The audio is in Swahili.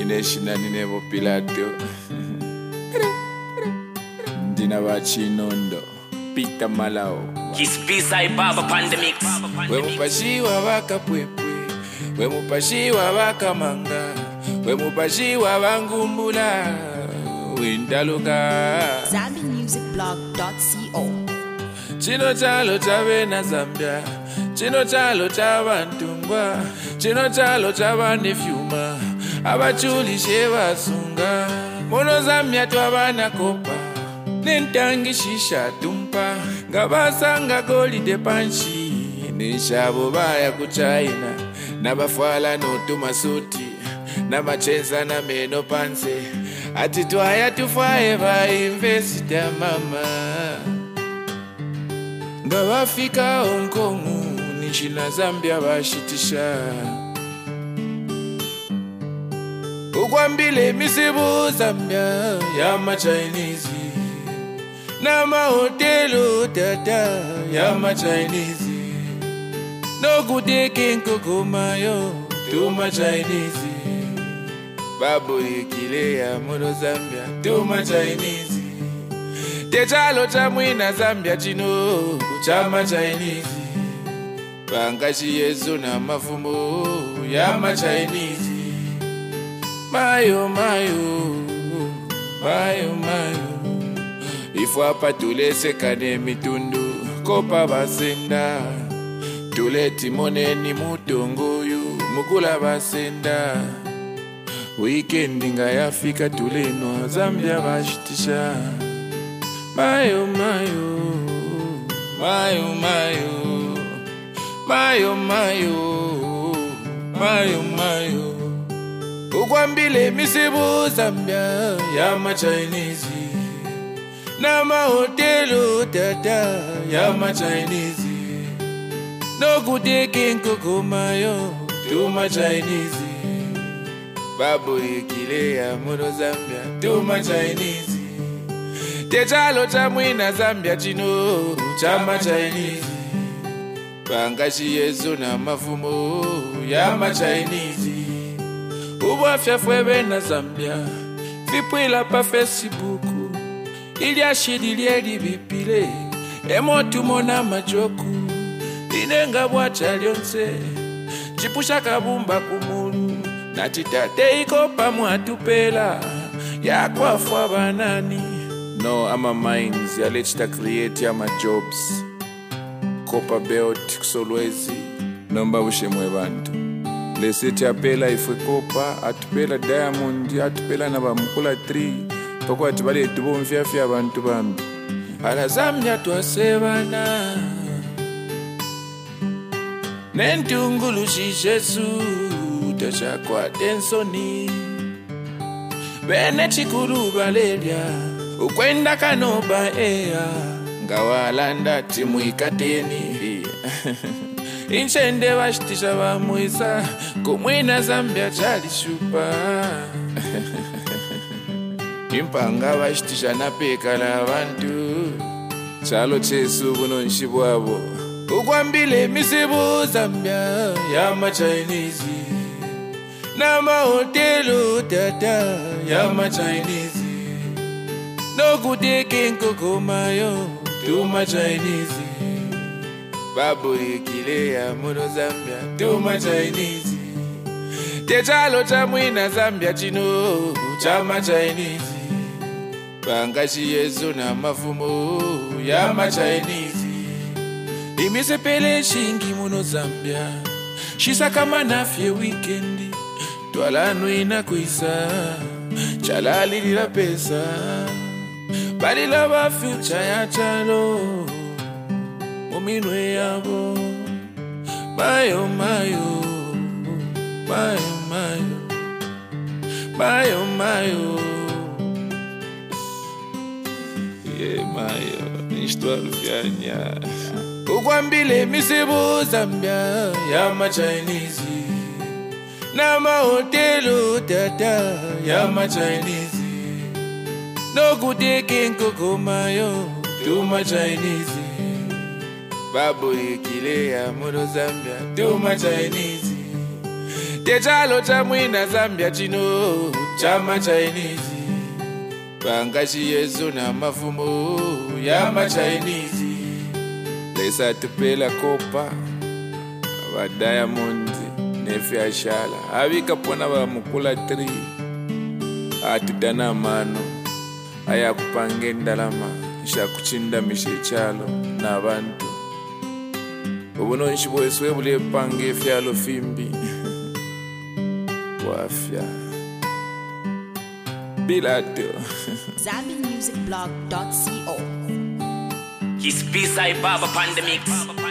Ineshina ninevo pilato Dina Vachinondo Pita Malao Kispisa ibaba pandemic. Wemupashiwa waka pwepwe Wemupashiwa waka manga Wemupashiwa wangumbula Windaluka ZambianMusicBlog.co. Chino chalo chawe na Zambia Chino chalo chawa ntungwa Chino chalo chawa nefyuma Abachuli shewa sunga Mono Zambia tuwabana kopa Nentangi shisha tumpa Ngabasanga goli de panchi Nishabo baya kuchaina Nabafwala no tumasuti Namachenza na meno panse Ati tuaya tufaye ba invesita mama Ngabafika Hong Kong Nishina Zambia bashitisha Ukwambile misibu Zambia Yama Chinese Nama hotelu tata Yama Chinese No kudeke nkokomayo Tuma Chinese Babu ikile ya mono Zambia Tuma Chinese Techalo chamwina Zambia chino Chama Chinese Bangashi yesu na mafumo Yama Chinese Mayo mayo Mayo mayo Ifwa pa tulese kane mitundu Kopa basenda Tule timone ni mutongoyu Mukula basenda Weekend nga yafika tulenwa Zambia bashitisha Mayo mayo Mayo mayo Mayo mayo Mayo mayo Ukwambile misibu Zambia Yama Chinese Nama hotelu tata Yama Chinese No kudeke nkokomayo Tuma Chinese Babu ikile ya mono Zambia Tuma Chinese Techalo chamwina Zambia chino Chama Chinese Bangashi yesu na mafumo Yama Chinese Ubwafya fwewe na Zambia Vipwila pa Facebook Ilya shidi lieli vipile Emotu mona majoku Inenga bwacha lyonse Chipusha kabumba kumulu Natitate iko pamwatupela Ya kwa fwa banani No ama mines ya lechita create ama jobs Kopa Belt kusolwezi Nomba ushemwe bantu Leseti apela ifwe kopa Atupela diamond Atupela na bamukula 3 Poko atubale etubo mfiafia bantu bambi Ala Zambia tuasebana Nentungulu shishesu Tachakwa tensoni Bene chikuru balelia Ukwenda kanoba ea Ngawalanda timu ikateni Inchende washitisha wa muisa Kumwina Zambia chali shupa Impanga washitisha na peka la bantu Chalo chesu buno nshibwabo Ukwambile misibu Zambia Yama Chinese Nama hotelu tata Yama Chinese No kudeke nkokomayo Tuma Chinese Babu ikile ya mono Zambia Tuma Chinese Techalo chamwina Zambia chino Chama Chinese Bangashi yesu na mafumo Yama Chinese Imise pele shingi mono Zambia Shisa kama nafye weekendi Twala nuina kuisa Chalali lila pesa Bali lava future ya chalo Uminwe yabo Mayo mayo Mayo mayo Mayo mayo Yeah mayo Nishtu alufyanya Ukwambile misibu Zambia Yama Chinese Nama hotelu tata Yama Chinese No kudeke nkokomayo Tuma Chinese Babu ikile ya mono Zambia Tuma Chinese Techalo cha mwina Zambia chino chama Chinese Bangashi yesu na mafumo yama Chinese Lesa tupela kopa wa Diamond nefi ashala Avika pona wa mukula 3 Atidana mano Aya kupangenda lama Isha kuchinda mishichalo na bantu Ubuno nshibwe swebule pange fyalo fimbi Wafya Bilato ZambianMusicBlog.co His B-side Baba Pandemix.